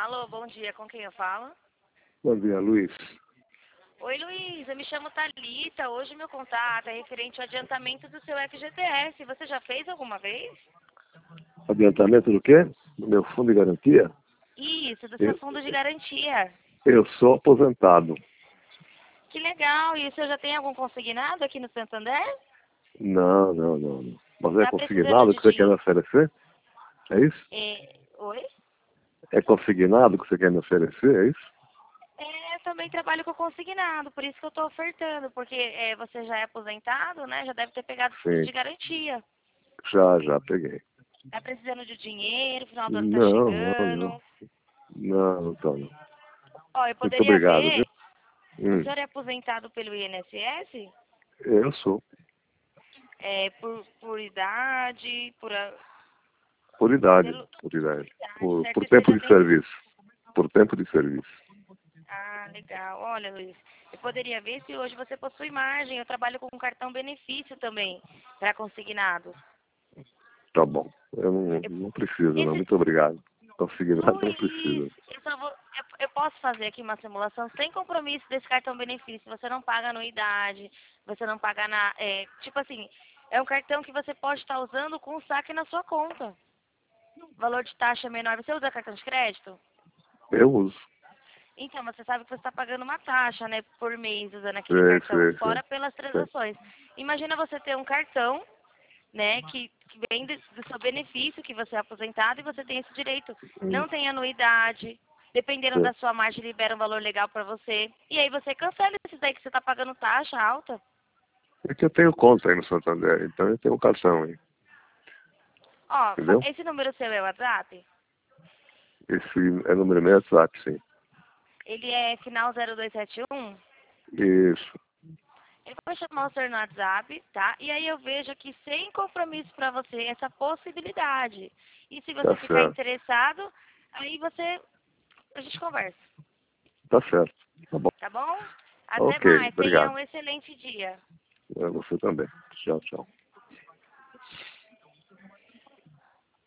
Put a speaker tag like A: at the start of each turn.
A: Alô, bom dia, com quem eu falo?
B: Bom dia, Luiz.
A: Oi, Luiz, eu me chamo Thalita. Hoje meu contato é referente ao adiantamento do seu FGTS. Você já fez alguma vez?
B: Adiantamento do quê? Do meu fundo de garantia?
A: Isso, do seu
B: Eu,
A: fundo de garantia.
B: eu sou aposentado.
A: Que legal, e o senhor já tem algum consignado aqui no Santander?
B: Não. Mas é
A: Tá precisando
B: consignado
A: de
B: que você quer me
A: dinheiro?
B: oferecer? É isso?
A: Oi?
B: É consignado que você quer me oferecer? É isso?
A: Eu também trabalho com consignado, por isso que eu estou ofertando, porque você já é aposentado, né? Já deve ter pegado o fundo
B: Sim,
A: de garantia.
B: já peguei.
A: Tá precisando de dinheiro, o final do ano tá
B: Não.
A: chegando.
B: Não tô não.
A: Ó, eu
B: Muito
A: poderia
B: obrigado, viu?
A: ver. O
B: Hum,
A: senhor é aposentado pelo INSS?
B: eu sou.
A: Por idade,
B: Por idade,
A: pelo,
B: por idade.
A: idade,
B: Por
A: certo? E você
B: tempo
A: já
B: de
A: tem...
B: serviço. Por tempo de serviço.
A: Ah, legal. Olha, Luiz, eu poderia ver se hoje você possui margem. Eu trabalho com um cartão benefício também, para consignados.
B: Tá bom. Eu
A: Eu-
B: não preciso, não.
A: esse,
B: Muito obrigado. Consignado não
A: Luiz,
B: precisa.
A: eu posso fazer aqui uma simulação sem compromisso desse cartão benefício. Você não paga anuidade, você não paga tipo assim, é um cartão que você pode estar usando com o saque na sua conta. Valor de taxa menor. Você usa cartão de crédito?
B: Eu uso.
A: Então, você sabe que você está pagando uma taxa, né, por mês usando aquele
B: Sei,
A: cartão,
B: sei, sei.
A: fora pelas
B: sei.
A: transações. Imagina você ter um cartão, né, que vem do seu benefício, que você é aposentado e você tem esse direito.
B: Hum,
A: Não tem anuidade, dependendo
B: sei.
A: da sua margem, libera um valor legal para você. E aí você cancela esses daí que você está pagando taxa alta.
B: É que eu tenho conta aí no Santander, então eu tenho um cartão aí,
A: Ó,
B: entendeu?
A: esse número seu é o WhatsApp?
B: Esse é o número meu WhatsApp, sim.
A: Ele é final 0271.
B: Isso,
A: Eu vou chamar o senhor no WhatsApp, tá? E aí eu vejo aqui, sem compromisso para você, essa possibilidade. E se
B: tá
A: você ficar
B: certo.
A: interessado, aí a gente conversa,
B: Tá certo. Tá bom.
A: tá bom? Até
B: Ok,
A: mais. Tenha
B: obrigado.
A: um excelente dia.
B: Você também. Tchau, tchau.